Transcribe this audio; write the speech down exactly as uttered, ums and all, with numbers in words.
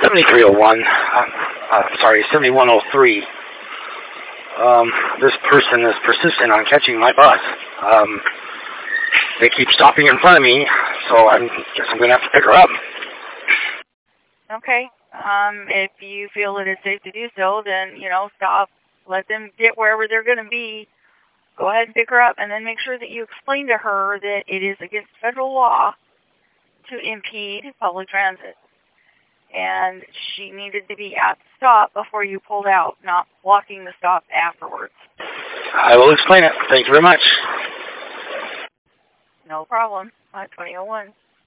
seventy-three oh one, uh, uh, sorry, seventy-one oh three. Um, this person is persistent on catching my bus. Um, they keep stopping in front of me, so I guess I'm going to have to pick her up. Okay. Um, if you feel that it's safe to do so, then, you know, stop. Let them get wherever they're going to be. Go ahead and pick her up, and then make sure that you explain to her that it is against federal law to impede public transit. And she needed to be at the stop before you pulled out, not blocking the stop afterwards. I will explain it. Thank you very much. No problem. twenty oh one.